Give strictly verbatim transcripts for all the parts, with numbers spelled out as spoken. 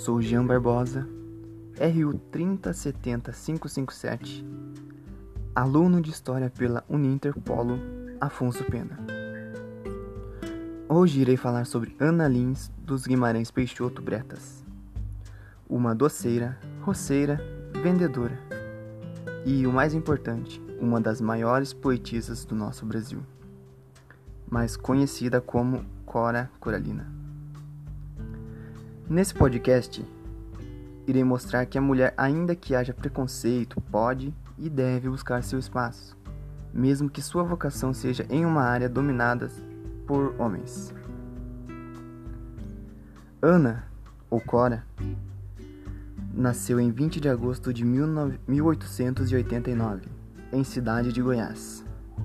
sou Jean Barbosa, R U três zero sete zero cinco cinco sete, aluno de História pela Uninter Polo Afonso Pena. Hoje irei falar sobre Ana Lins dos Guimarães Peixoto Bretas, uma doceira, roceira, vendedora e, o mais importante, uma das maiores poetisas do nosso Brasil, mais conhecida como Cora Coralina. Nesse podcast, irei mostrar que a mulher, ainda que haja preconceito, pode e deve buscar seu espaço, mesmo que sua vocação seja em uma área dominada por homens. Ana, ou Cora, nasceu em vinte de agosto de mil oitocentos e oitenta e nove, em Cidade de Goiás.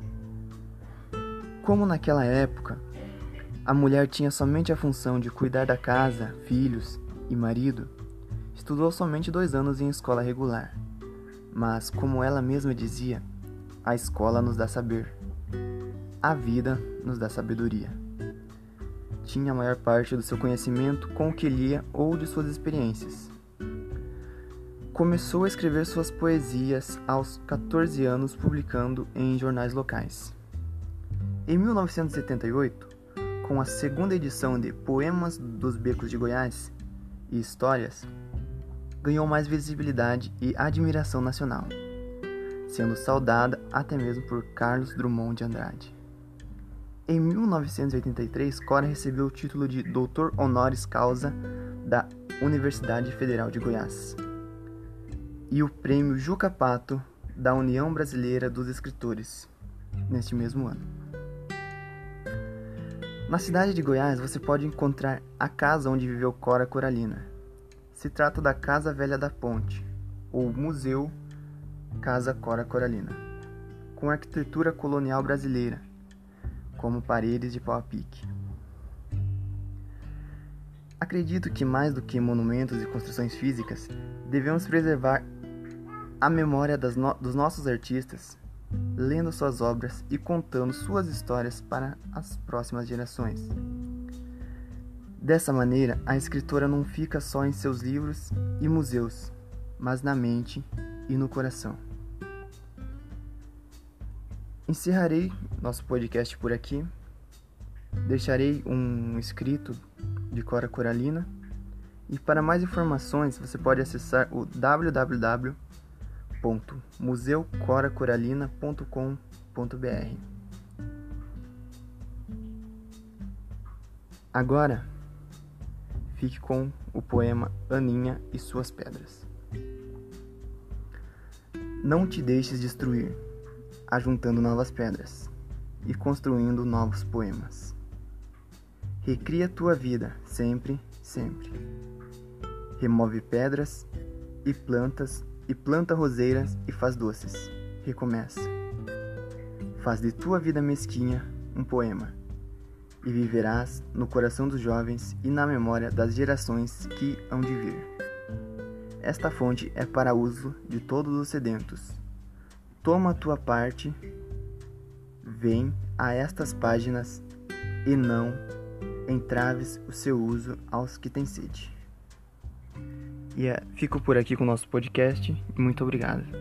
Como naquela época, a mulher tinha somente a função de cuidar da casa, filhos e marido, estudou somente dois anos em escola regular. Mas, como ela mesma dizia, a escola nos dá saber, a vida nos dá sabedoria. Tinha a maior parte do seu conhecimento com o que lia ou de suas experiências. Começou a escrever suas poesias aos catorze anos, publicando em jornais locais. Em mil novecentos e setenta e oito, com a segunda edição de Poemas dos Becos de Goiás e Histórias, ganhou mais visibilidade e admiração nacional, sendo saudada até mesmo por Carlos Drummond de Andrade. Em mil novecentos e oitenta e três, Cora recebeu o título de doutor honoris causa da Universidade Federal de Goiás e o prêmio Juca Pato da União Brasileira dos Escritores, neste mesmo ano. Na cidade de Goiás, você pode encontrar a casa onde viveu Cora Coralina. Se trata da Casa Velha da Ponte, ou Museu Casa Cora Coralina, com arquitetura colonial brasileira, como paredes de pau a pique. Acredito que, mais do que monumentos e construções físicas, devemos preservar a memória das no- dos nossos artistas, lendo suas obras e contando suas histórias para as próximas gerações. Dessa maneira, a escritora não fica só em seus livros e museus, mas na mente e no coração. Encerrarei nosso podcast por aqui. Deixarei um escrito de Cora Coralina. E para mais informações, você pode acessar o w w w ponto museu cora coralina ponto com ponto b r. Agora, fique com o poema Aninha e Suas Pedras. Não te deixes destruir, ajuntando novas pedras e construindo novos poemas. Recria tua vida, sempre, sempre. Remove pedras e plantas e planta roseiras e faz doces. Recomeça. Faz de tua vida mesquinha um poema, e viverás no coração dos jovens e na memória das gerações que hão de vir. Esta fonte é para uso de todos os sedentos. Toma a tua parte, vem a estas páginas e não entraves o seu uso aos que têm sede. E é, fico por aqui com o nosso podcast e muito obrigado.